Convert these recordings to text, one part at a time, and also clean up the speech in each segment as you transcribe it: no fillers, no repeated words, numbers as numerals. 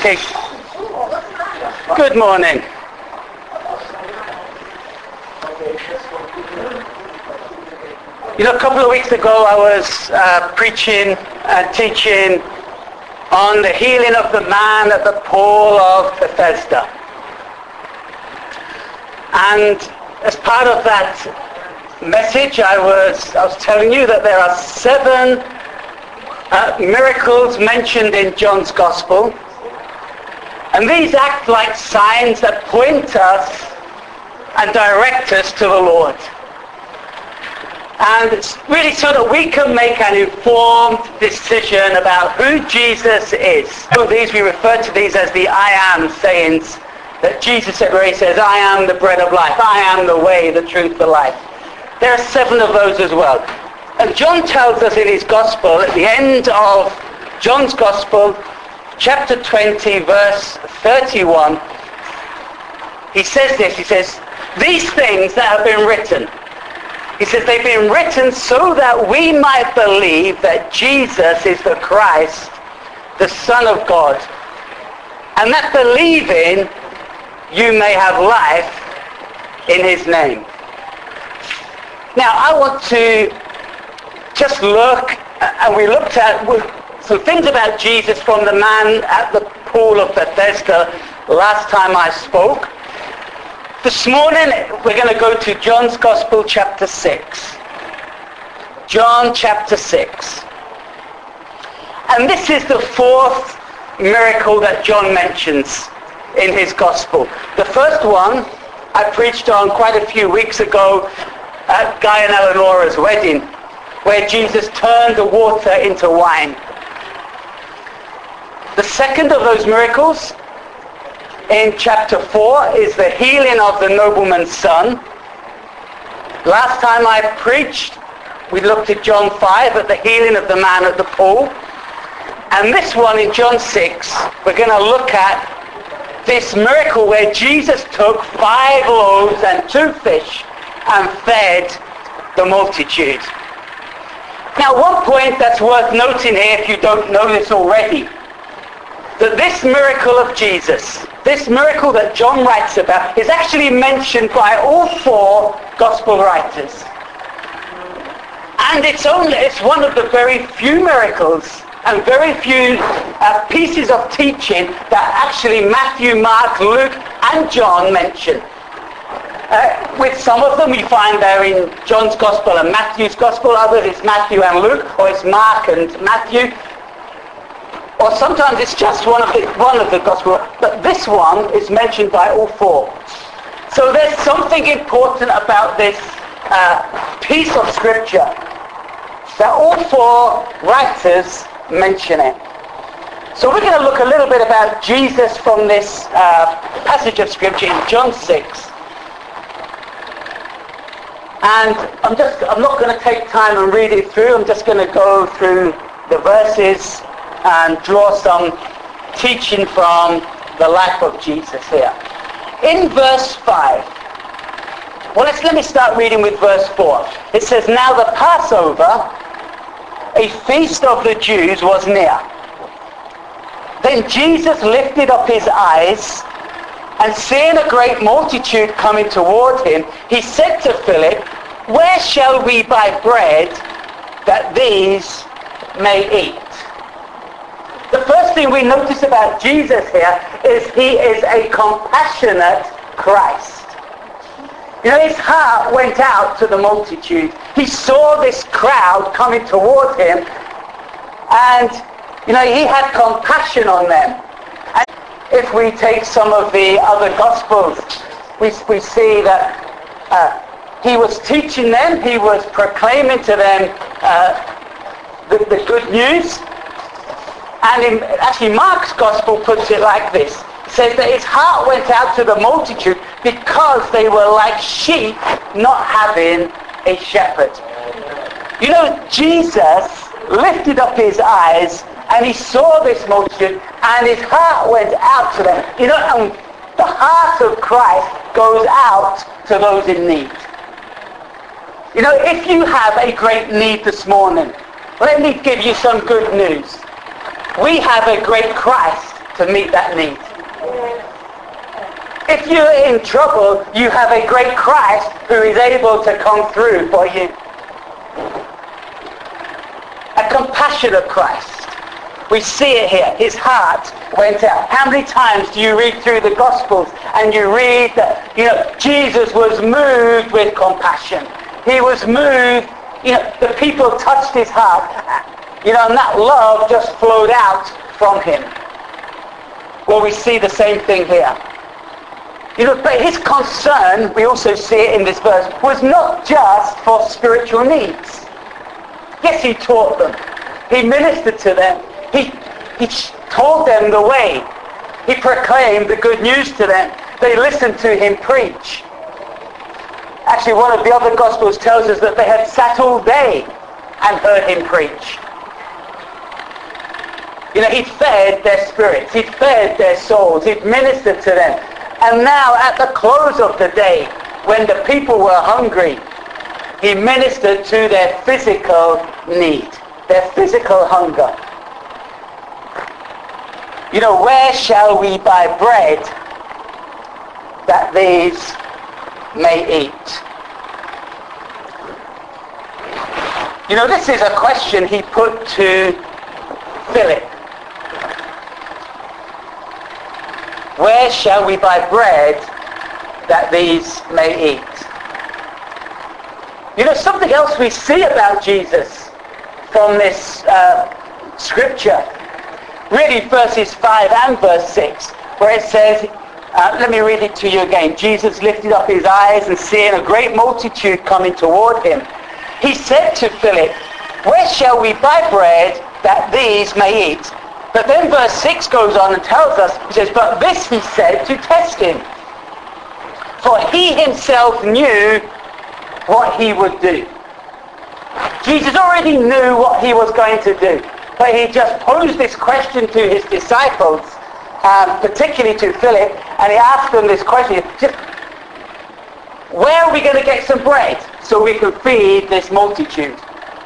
Okay. Good morning. A couple of weeks ago I was preaching and teaching on the healing of the man at the pool of Bethesda. And as part of that message, I was telling you that there are 7 miracles mentioned in John's Gospel. And these act like signs that point us and direct us to the Lord. And it's really so that we can make an informed decision about who Jesus is. So we refer to these as the I am sayings that Jesus said, where he says, I am the bread of life. I am the way, the truth, the life. There are 7 of those as well. And John tells us in his Gospel, at the end of John's Gospel, chapter 20, verse 31, he says this, he says, these things that have been written, he says, they've been written so that we might believe that Jesus is the Christ, the Son of God, and that believing you may have life in his name. Now, I want to just look, and we looked at some things about Jesus from the man at the pool of Bethesda last time I spoke. This morning, we're going to go to John's Gospel, chapter 6. John, chapter 6. And this is the 4th miracle that John mentions in his Gospel. The first one I preached on quite a few weeks ago at Guy and Eleonora's wedding, where Jesus turned the water into wine. The second of those miracles in chapter 4 is the healing of the nobleman's son. Last time I preached, we looked at John 5 at the healing of the man at the pool. And this one in John 6, we're going to look at this miracle where Jesus took 5 loaves and 2 fish and fed the multitude. Now, one point that's worth noting here, if you don't know this already, that this miracle of Jesus, this miracle that John writes about, is actually mentioned by all 4 gospel writers. And it's one of the very few miracles and very few pieces of teaching that actually Matthew, Mark, Luke, and John mention. With some of them you find there in John's Gospel and Matthew's Gospel, others it's Matthew and Luke, or it's Mark and Matthew. Or sometimes it's just one of the Gospels, but this one is mentioned by all 4. So there's something important about this piece of Scripture, that all 4 writers mention it. So we're going to look a little bit about Jesus from this passage of Scripture in John 6. And I'm not going to take time and read it through. I'm just going to go through the verses and draw some teaching from the life of Jesus here. In verse 5, let me start reading with verse 4. It says, now the Passover, a feast of the Jews, was near. Then Jesus lifted up his eyes, and seeing a great multitude coming toward him, he said to Philip, where shall we buy bread that these may eat? The first thing we notice about Jesus here is he is a compassionate Christ. His heart went out to the multitude. He saw this crowd coming toward him, and he had compassion on them. And if we take some of the other Gospels, we see that he was teaching them, he was proclaiming to them the good news. And actually Mark's Gospel puts it like this. It says that his heart went out to the multitude because they were like sheep not having a shepherd. Jesus lifted up his eyes and he saw this multitude and his heart went out to them. And the heart of Christ goes out to those in need. If you have a great need this morning, let me give you some good news. We have a great Christ to meet that need. If you're in trouble, you have a great Christ who is able to come through for you. A compassionate Christ. We see it here. His heart went out. How many times do you read through the Gospels and you read that, Jesus was moved with compassion. He was moved, the people touched his heart, and that love just flowed out from him. Well, we see the same thing here. But his concern, we also see it in this verse, was not just for spiritual needs. Yes, he taught them. He ministered to them. He told them the way. He proclaimed the good news to them. They listened to him preach. Actually, one of the other Gospels tells us that they had sat all day and heard him preach. He'd fed their spirits. He'd fed their souls. He'd ministered to them. And now, at the close of the day, when the people were hungry, he ministered to their physical need, their physical hunger. Where shall we buy bread that these may eat? This is a question he put to Philip. Where shall we buy bread that these may eat? Something else we see about Jesus from this scripture, really verses 5 and verse 6, where it says, let me read it to you again. Jesus lifted up his eyes and seeing a great multitude coming toward him, he said to Philip, where shall we buy bread that these may eat? But then verse 6 goes on and tells us, he says, but this he said to test him. For he himself knew what he would do. Jesus already knew what he was going to do. But he just posed this question to his disciples, particularly to Philip, and he asked them this question, where are we going to get some bread so we can feed this multitude?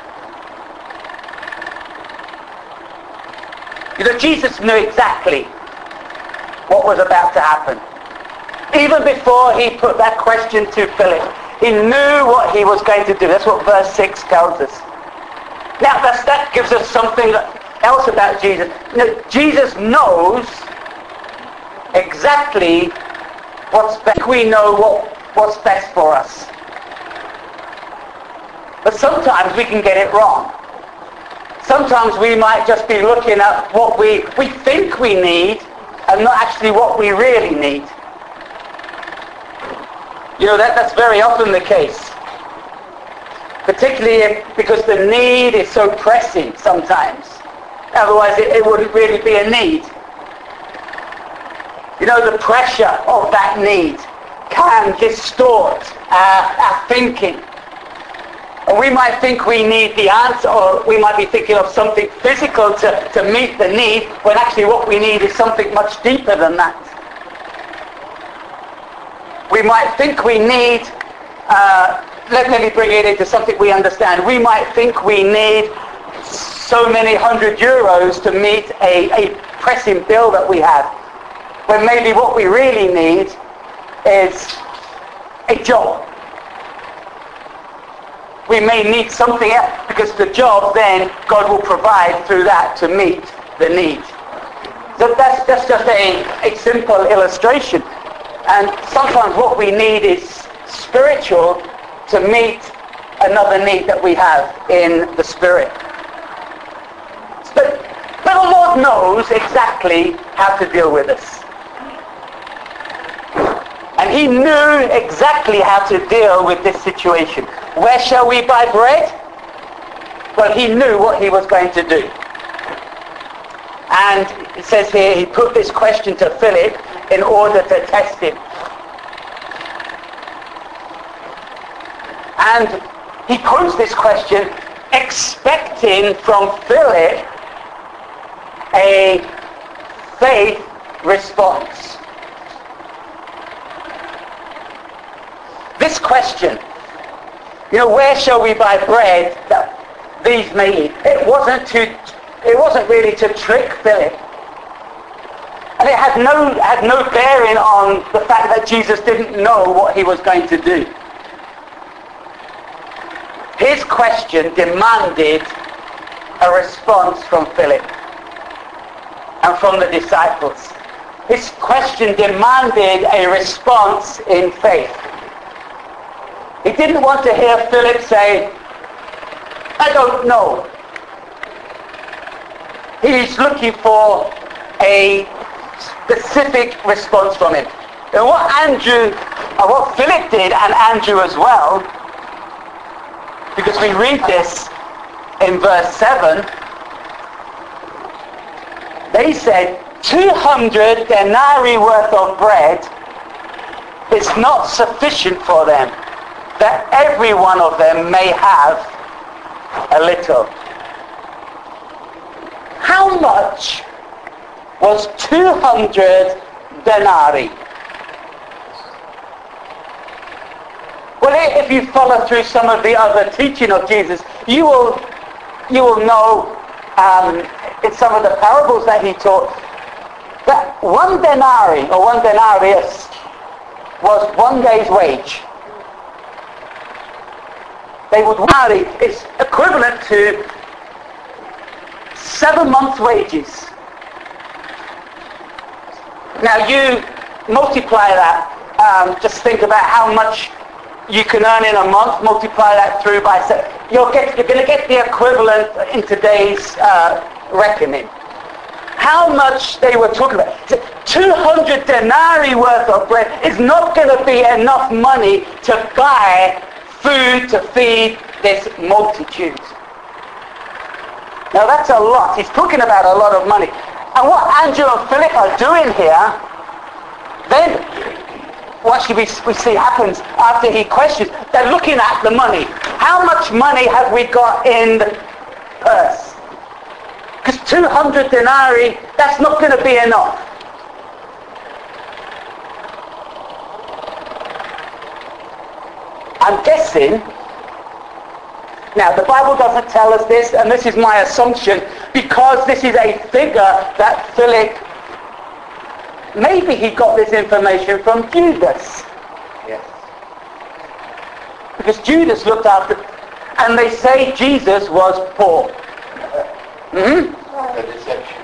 Jesus knew exactly what was about to happen. Even before he put that question to Philip, he knew what he was going to do. That's what verse 6 tells us. Now, that gives us something else about Jesus. Jesus knows exactly what's best. We know what's best for us. But sometimes we can get it wrong. Sometimes we might just be looking at what we think we need and not actually what we really need. That's very often the case. Particularly because the need is so pressing sometimes. Otherwise it wouldn't really be a need. The pressure of that need can distort our thinking. And we might think we need the answer, or we might be thinking of something physical to meet the need, when actually what we need is something much deeper than that. We might think we need, let me bring it into something we understand. We might think we need so many €100 to meet a pressing bill that we have, when maybe what we really need is a job. We may need something else, because the job then God will provide through that to meet the need. So that's just a simple illustration. And sometimes what we need is spiritual to meet another need that we have in the spirit. But the Lord knows exactly how to deal with us. And he knew exactly how to deal with this situation. Where shall we buy bread? Well, he knew what he was going to do. And it says here, he put this question to Philip in order to test him. And he posed this question expecting from Philip a faith response. This question, where shall we buy bread that these may eat? It wasn't really to trick Philip. And it had no bearing on the fact that Jesus didn't know what he was going to do. His question demanded a response from Philip and from the disciples. His question demanded a response in faith. He didn't want to hear Philip say, I don't know. He's looking for a specific response from him. And what Philip did, and Andrew as well, because we read this in verse 7, they said 200 denarii worth of bread is not sufficient for them, that every one of them may have a little. How much was 200 denarii? Well, if you follow through some of the other teaching of Jesus, you will know in some of the parables that he taught that one denarii or one denarius was 1 day's wage. Denari is equivalent to 7 months' wages. Now you multiply that, just think about how much you can earn in a month, multiply that through by 7. You're going to get the equivalent in today's reckoning. How much they were talking about. 200 denarii worth of bread is not going to be enough money to buy food to feed this multitude. Now that's a lot. He's talking about a lot of money. And what Andrew and Philip are doing here, then what we see happens after he questions, they're looking at the money. How much money have we got in the purse? Because 200 denarii, that's not going to be enough. I'm guessing, now the Bible doesn't tell us this, and this is my assumption, because this is a figure that Philip, maybe he got this information from Judas. Yes. Because Judas looked after, and they say Jesus was poor. Mm-hmm. The deception.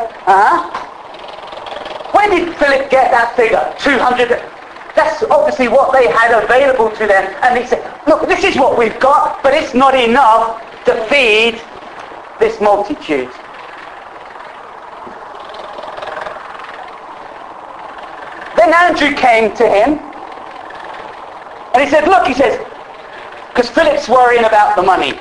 Where did Philip get that figure? 200. That's obviously what they had available to them. And he said, look, this is what we've got, but it's not enough to feed this multitude. Then Andrew came to him, and he said, look, he says, because Philip's worrying about the money.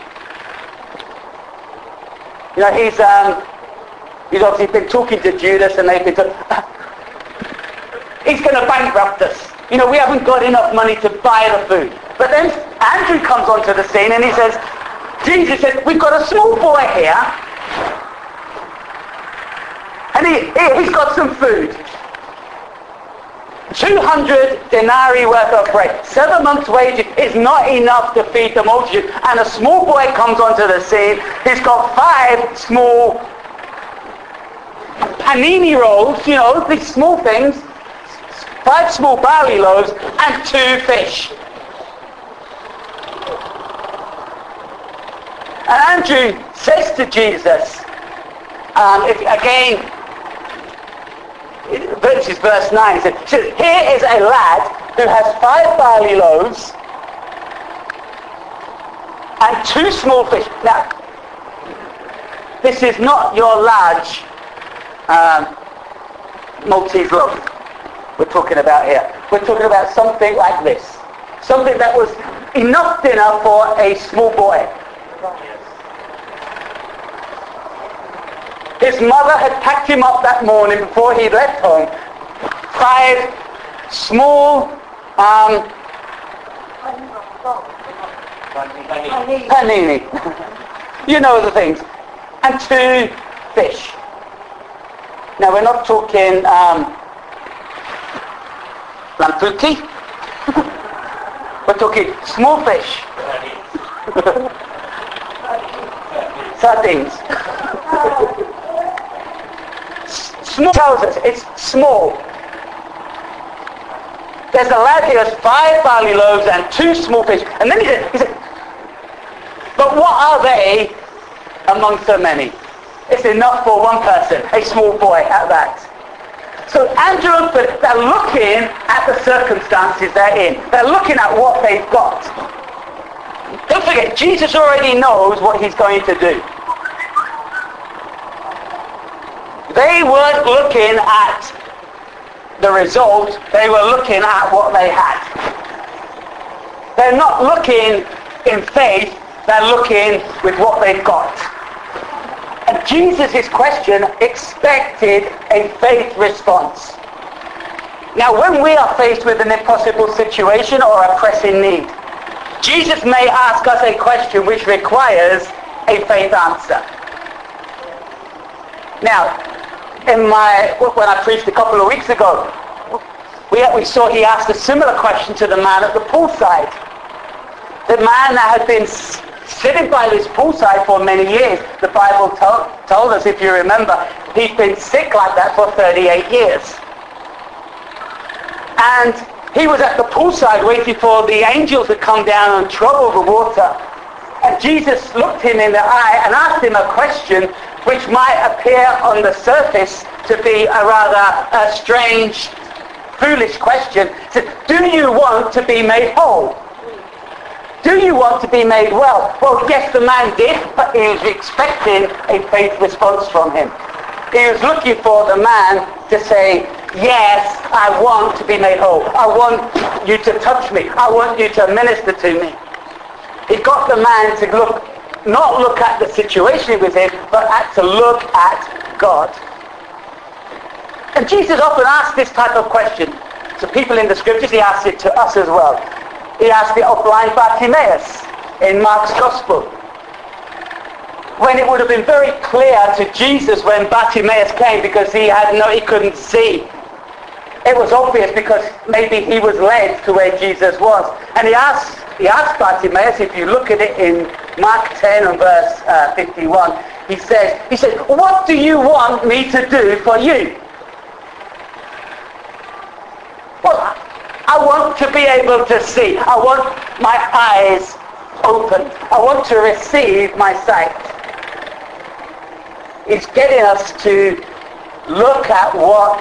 You know, he's obviously been talking to Judas, and they've been talking, he's going to bankrupt us. You know, we haven't got enough money to buy the food. But then Andrew comes onto the scene, and he says, Jesus says, we've got a small boy here, and he's got some food. 200 denarii worth of bread. 7 months' wages is not enough to feed the multitude. And a small boy comes onto the scene. He's got 5 small panini rolls, you know, these small things. 5 small barley loaves and 2 fish. And Andrew says to Jesus, this is verse 9. He said, here is a lad who has 5 barley loaves and 2 small fish. Now, this is not your large Maltese loaf we're talking about here. We're talking about something like this. Something that was enough dinner for a small boy. His mother had packed him up that morning before he left home. 5 small panini. You know the things. And 2 fish. Now we're not talking lamputi. We're talking small fish. Sardines. small tells us it's small. There's a lad here who has 5 barley loaves and 2 small fish. And then he said, but what are they among so many? It's enough for one person, a small boy at that. So Andrew and Philip, they're looking at the circumstances they're in. They're looking at what they've got. Don't forget, Jesus already knows what he's going to do. They weren't looking at the result, they were looking at what they had. They're not looking in faith, they're looking with what they've got. And Jesus' question expected a faith response. Now when we are faced with an impossible situation or a pressing need, Jesus may ask us a question which requires a faith answer. Now, when I preached a couple of weeks ago, we saw he asked a similar question to the man at the poolside. The man that had been sitting by this poolside for many years, the Bible told us, if you remember, he'd been sick like that for 38 years. And he was at the poolside waiting for the angels to come down and trouble the water. And Jesus looked him in the eye and asked him a question which might appear on the surface to be a rather strange, foolish question. He said, do you want to be made whole? Do you want to be made well? Well, yes, the man did, but he was expecting a faith response from him. He was looking for the man to say, yes, I want to be made whole. I want you to touch me. I want you to minister to me. He got the man to not look at the situation he was in, but to look at God. And Jesus often asks this type of question to people in the scriptures. He asks it to us as well. He asked it of blind Bartimaeus in Mark's Gospel. When it would have been very clear to Jesus when Bartimaeus came, because he couldn't see. It was obvious because maybe he was led to where Jesus was. And he asked Bartimaeus, if you look at it in Mark 10 and verse 51, he says, what do you want me to do for you? Well, I want to be able to see. I want my eyes opened. I want to receive my sight. It's getting us to look at what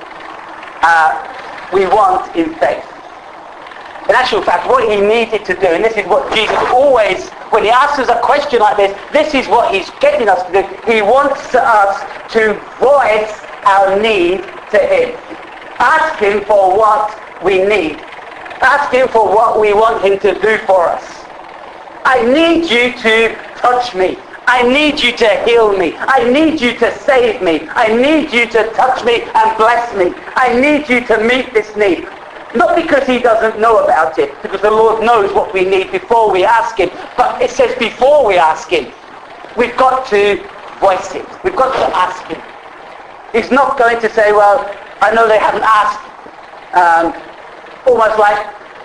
we want in faith. In actual fact, what he needed to do, and this is what Jesus always, when he asks us a question like this is what he's getting us to do. He wants us to voice our need to him. Ask him for what we need. Ask him for what we want him to do for us. I need you to touch me. I need you to heal me. I need you to save me. I need you to touch me and bless me. I need you to meet this need. Not because he doesn't know about it, because the Lord knows what we need before we ask him. But it says before we ask him, we've got to voice it. We've got to ask him. He's not going to say, well, I know they haven't asked. Almost like,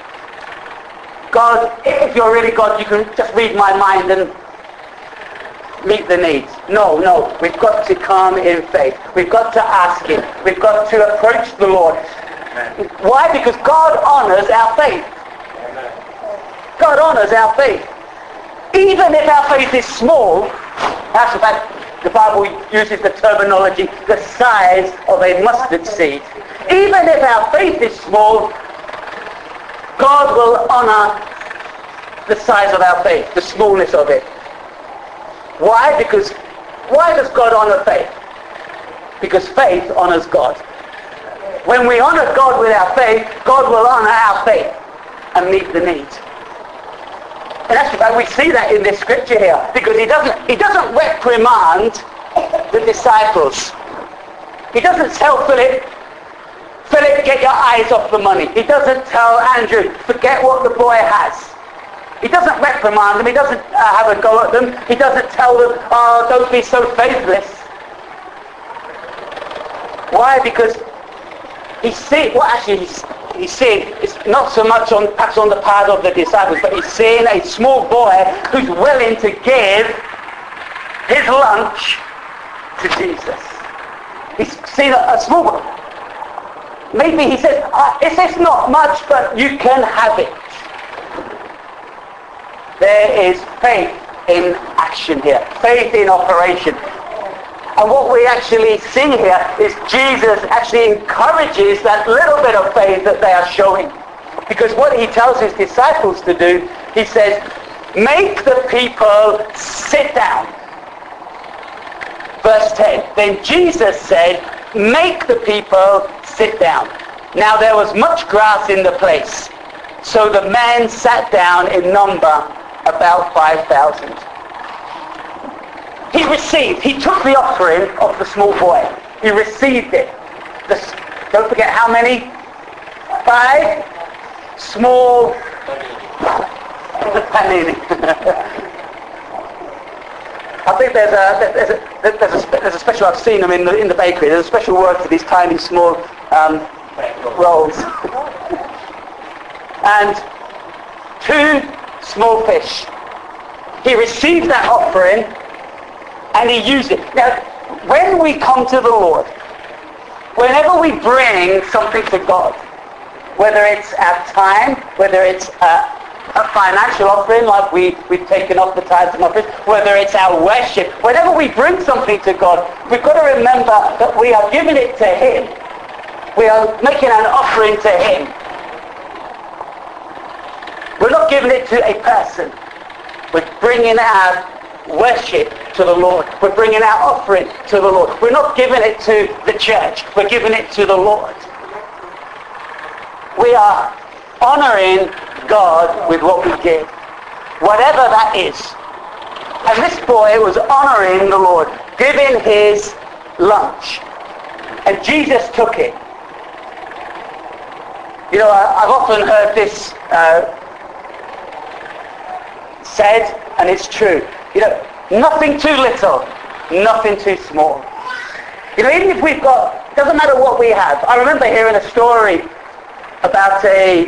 God, if you're really God, you can just read my mind and meet the needs. No, we've got to come in faith. We've got to ask him. We've got to approach the Lord. Amen. Why? Because God honors our faith. Amen. God honors our faith. Even if our faith is small, that's in fact, the Bible uses the terminology, the size of a mustard seed. Even if our faith is small, God will honor the size of our faith, the smallness of it. Why? Why does God honor faith? Because faith honors God. When we honor God with our faith, God will honor our faith and meet the needs. And that's why we see that in this scripture here, because he doesn't reprimand the disciples. He doesn't tell Philip, get your eyes off the money. He doesn't tell Andrew, forget what the boy has. He doesn't reprimand them. He doesn't have a go at them. He doesn't tell them, oh, don't be so faithless. Why? Because he's seeing it's not so much perhaps on the part of the disciples, but he's seeing a small boy who's willing to give his lunch to Jesus. He's See, a small one. Maybe he says, it's not much, but you can have it. There is faith in action here. Faith in operation. And what we actually see here is Jesus actually encourages that little bit of faith that they are showing. Because what he tells his disciples to do, he says, make the people sit down. Verse 10, then Jesus said, make the people sit down. Now there was much grass in the place, so the men sat down in number about 5,000. He took the offering of the small boy. He received it. Don't forget how many? 5 small panini. I think there's a special, I've seen them in the bakery, there's a special word for these tiny small rolls. And 2 small fish. He received that offering and he used it. Now, when we come to the Lord, whenever we bring something to God, whether it's our time, whether it's a financial offering like we've taken off the tithes and offerings, whether it's our worship, whenever we bring something to God, we've got to remember that we are giving it to him. We are making an offering to him. We're not giving it to a person. We're bringing our worship to the Lord. We're bringing our offering to the Lord. We're not giving it to the church. We're giving it to the Lord. We are honoring God with what we give, whatever that is. And this boy was honoring the Lord, giving his lunch. And Jesus took it. You know, I've often heard this said, and it's true. You know, nothing too little, nothing too small. You know, even if we've got, doesn't matter what we have. I remember hearing a story about a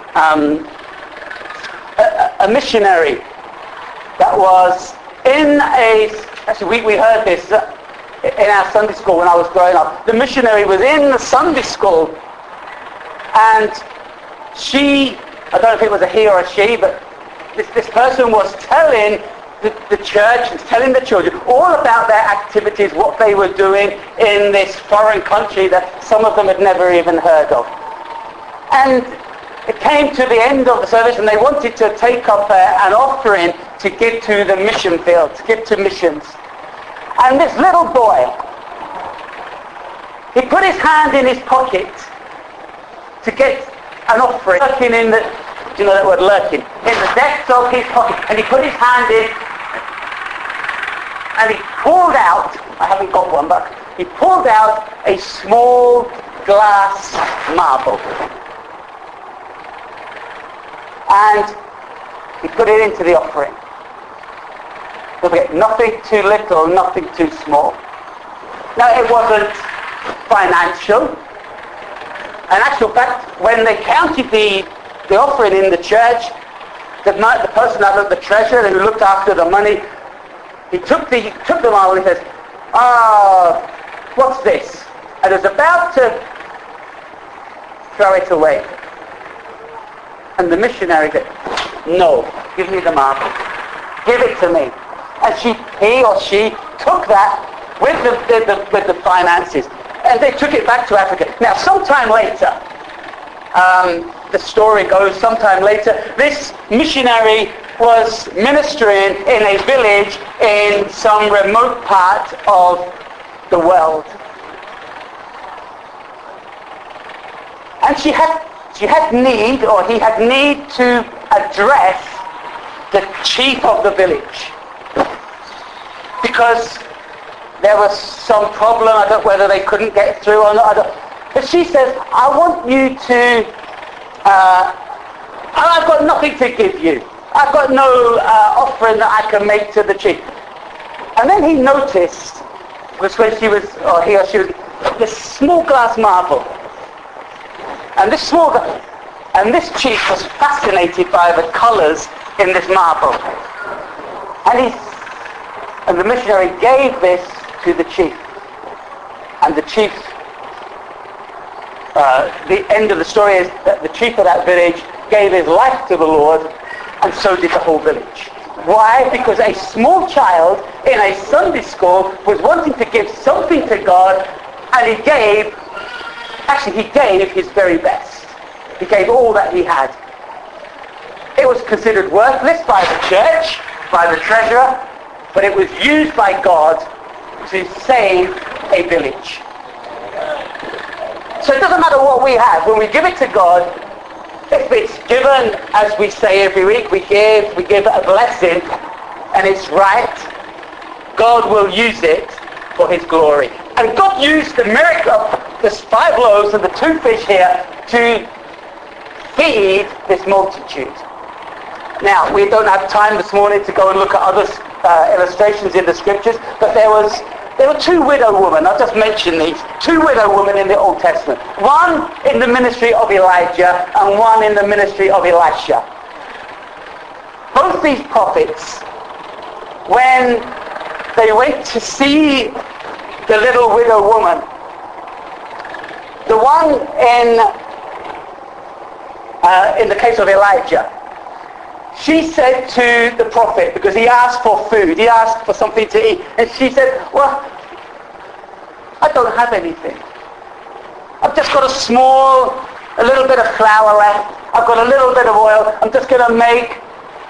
missionary that was in actually we heard this in our Sunday school when I was growing up. The missionary was in the Sunday school, and I don't know if it was a he or a she, but this person was telling the church and telling the children all about their activities, what they were doing in this foreign country that some of them had never even heard of. And it came to the end of the service and they wanted to take up an offering to give to the mission field, to give to missions. And this little boy, he put his hand in his pocket to get an offering, lurking in the, you know that word, lurking, in the depths of his pocket. And he put his hand in and he pulled out, I haven't got one, but he pulled out a small glass marble. And he put it into the offering. Don't forget, nothing too little, nothing too small. Now, it wasn't financial. In actual fact, when they counted the offering in the church, the person that looked the treasurer who looked after the money, he took the marble and he says, what's this? And was about to throw it away. And the missionary said, no, give me the marble. Give it to me. And he or she took that with the finances. And they took it back to Africa. Now, sometime later, the story goes, sometime later, this missionary was ministering in a village in some remote part of the world. And he had need to address the chief of the village. Because there was some problem, I don't know whether they couldn't get through or not. But she says, I want you to, I've got nothing to give you. I've got no offering that I can make to the chief. And then he noticed, was when he or she was, this small glass marble. And this chief was fascinated by the colours in this marble. And the missionary gave this to the chief. And the chief the end of the story is that the chief of that village gave his life to the Lord, and so did the whole village. Why? Because a small child in a Sunday school was wanting to give something to God, and he gave his very best. He gave all that he had. It was considered worthless by the church, by the treasurer, but it was used by God to save a village. So it doesn't matter what we have. When we give it to God, if it's given, as we say every week, we give a blessing, and it's right, God will use it for his glory. And God used the miracle of the 5 loaves and the 2 fish here to feed this multitude. Now, we don't have time this morning to go and look at other illustrations in the scriptures, but there were 2 widow women. I'll just mention these. 2 widow women in the Old Testament. One in the ministry of Elijah and one in the ministry of Elisha. Both these prophets, when they went to see the little widow woman, the one in the case of Elijah, she said to the prophet, because he asked for food, he asked for something to eat, and she said, well, I don't have anything. I've just got a little bit of flour left. I've got a little bit of oil. I'm just going to make.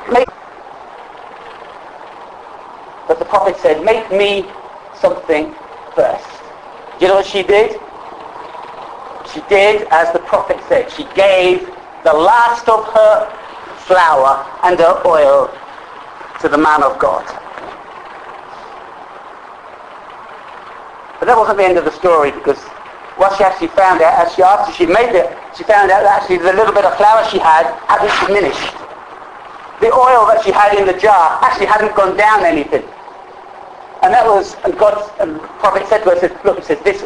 But the prophet said, make me something first. Do you know what she did? She did as the prophet said. She gave the last of her flour and her oil to the man of God. But that wasn't the end of the story, because what she actually found out, as she after she made it, she found out that actually the little bit of flour she had hadn't diminished. The oil that she had in the jar actually hadn't gone down anything. And that was, and the prophet said to her, look, he says, this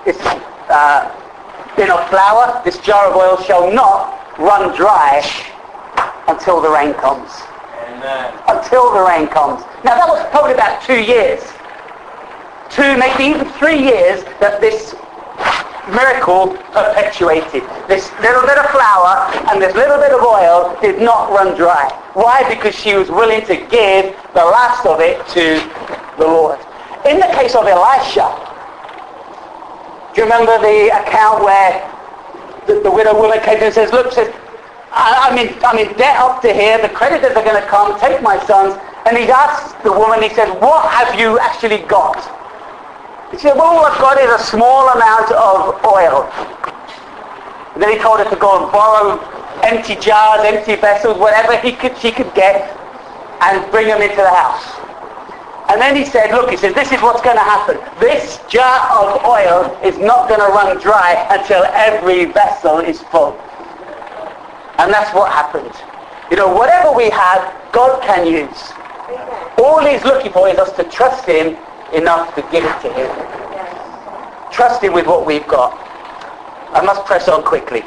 bin of flour, this jar of oil shall not run dry until the rain comes. Amen. Until the rain comes. Now that was probably about 2 years. 2, maybe even 3 years that this miracle perpetuated. This little bit of flour and this little bit of oil did not run dry. Why? Because she was willing to give the last of it to the Lord. In the case of Elisha, do you remember the account where the widow woman came and says, look, I'm in debt up to here, the creditors are going to come, take my sons. And he asked the woman, he said, what have you actually got? He said, well, all I've got is a small amount of oil. And then he told her to go and borrow empty jars, empty vessels, whatever she could get, and bring them into the house. And then he said, look, he said, this is what's going to happen. This jar of oil is not going to run dry until every vessel is full. And that's what happened. You know, whatever we have, God can use. All he's looking for is us to trust him enough to give it to him. Trust him with what we've got. I must press on quickly.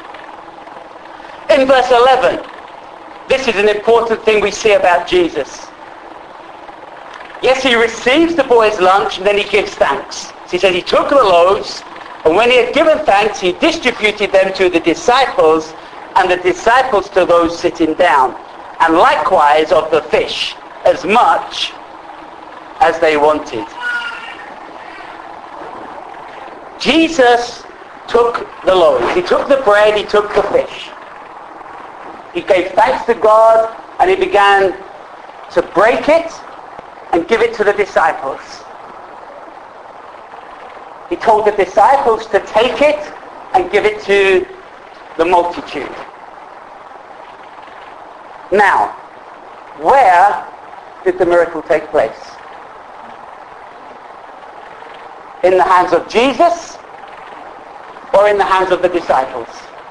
In verse 11, this is an important thing we see about Jesus. Yes, he receives the boy's lunch and then he gives thanks. So he says he took the loaves, and when he had given thanks, he distributed them to the disciples, and the disciples to those sitting down, and likewise of the fish, as much as they wanted. Jesus took the loaves, he took the bread, he took the fish. He gave thanks to God, and he began to break it and give it to the disciples. He told the disciples to take it and give it to the multitude. Now, where did the miracle take place? In the hands of Jesus or in the hands of the disciples?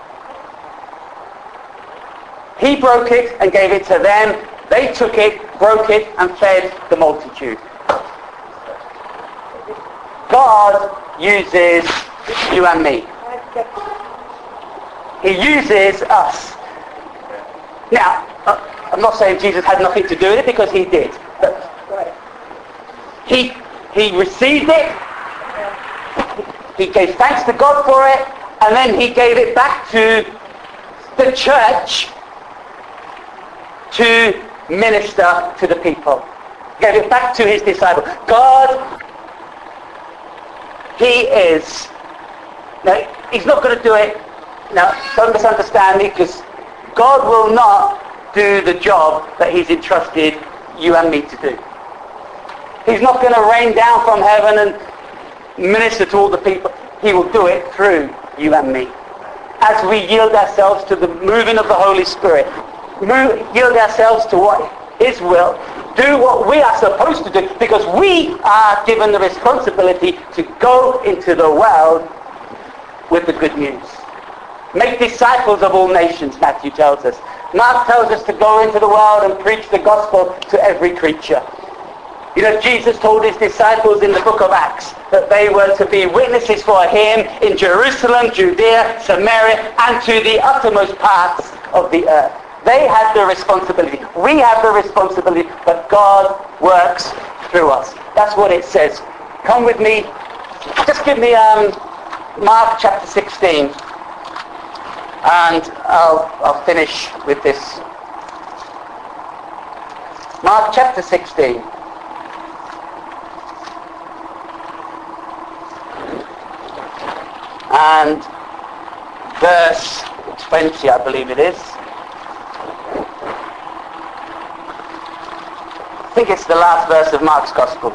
He broke it and gave it to them. They took it, broke it, and fed the multitude. God uses you and me. He uses us. Now, I'm not saying Jesus had nothing to do with it, because he did. But he received it. He gave thanks to God for it, and then he gave it back to the church to minister to the people. He gave it back to his disciples. God, he is... Now, he's not going to do it... Now, don't misunderstand me, because God will not do the job that he's entrusted you and me to do. He's not going to rain down from heaven and minister to all the people. He will do it through you and me. As we yield ourselves to the moving of the Holy Spirit, yield ourselves to what his will, do what we are supposed to do, because we are given the responsibility to go into the world with the good news. Make disciples of all nations, Matthew tells us. Mark tells us to go into the world and preach the gospel to every creature. You know, Jesus told his disciples in the book of Acts that they were to be witnesses for him in Jerusalem, Judea, Samaria, and to the uttermost parts of the earth. They had the responsibility. We have the responsibility, but God works through us. That's what it says. Come with me. Just give me Mark chapter 16. And I'll finish with this. Mark chapter 16. And verse 20, I believe it is. I think it's the last verse of Mark's Gospel.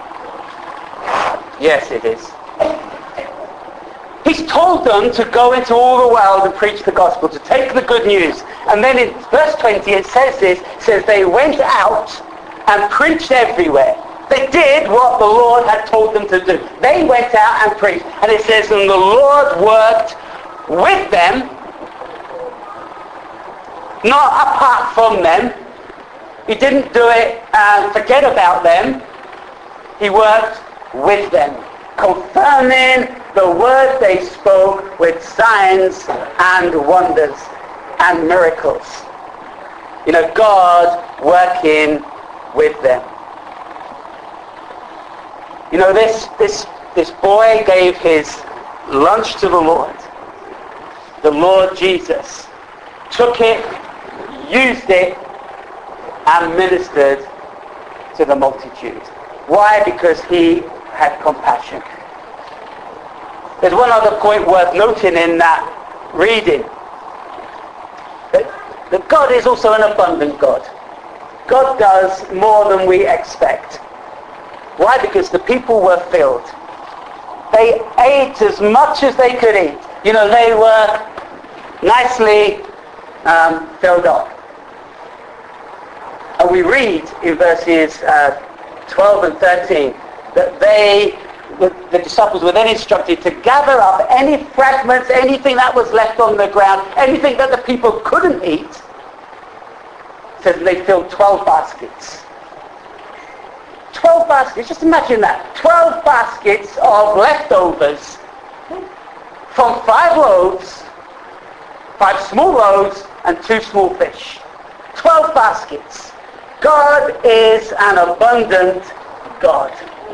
Yes, it is. He's told them to go into all the world and preach the gospel, to take the good news. And then in verse 20 it says this, it says they went out and preached everywhere. They did what the Lord had told them to do. They went out and preached. And it says, and the Lord worked with them, not apart from them. He didn't do it and forget about them. He worked with them, confirming the word they spoke with signs and wonders and miracles. You know, God working with them. You know, this boy gave his lunch to the Lord. The Lord Jesus took it, used it, and ministered to the multitude. Why? Because he had compassion. There's one other point worth noting in that reading. That God is also an abundant God. God does more than we expect. Why? Because the people were filled. They ate as much as they could eat. You know, they were nicely filled up. And we read in verses 12 and 13 that the disciples were then instructed to gather up any fragments, anything that was left on the ground, anything that the people couldn't eat. It says they filled 12 baskets. 12 baskets, just imagine that. 12 baskets of leftovers from 5 loaves, 5 small loaves and 2 small fish. 12 baskets. God is an abundant God.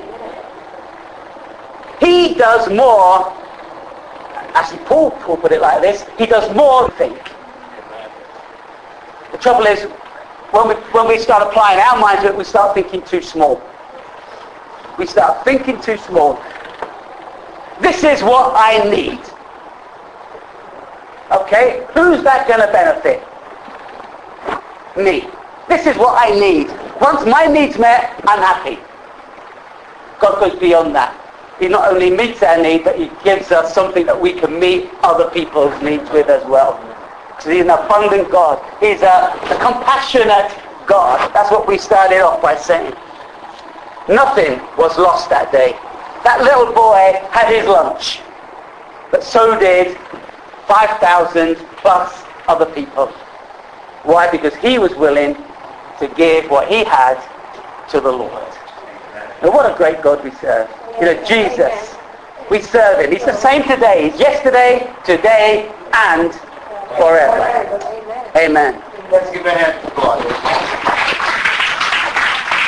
He does more, actually Paul put it like this, he does more than think. The trouble is, when we start applying our mind to it, we start thinking too small. We start thinking too small. This is what I need. Okay? Who's that going to benefit? Me. This is what I need. Once my needs met, I'm happy. God goes beyond that. He not only meets our need, but he gives us something that we can meet other people's needs with as well. Because he's an abundant God. He's a compassionate God. That's what we started off by saying. Nothing was lost that day. That little boy had his lunch. But so did 5,000 plus other people. Why? Because he was willing to give what he had to the Lord. Now what a great God we serve. You know, Jesus, we serve him. He's the same today. He's yesterday, today, and forever. Amen. Let's give a hand to God.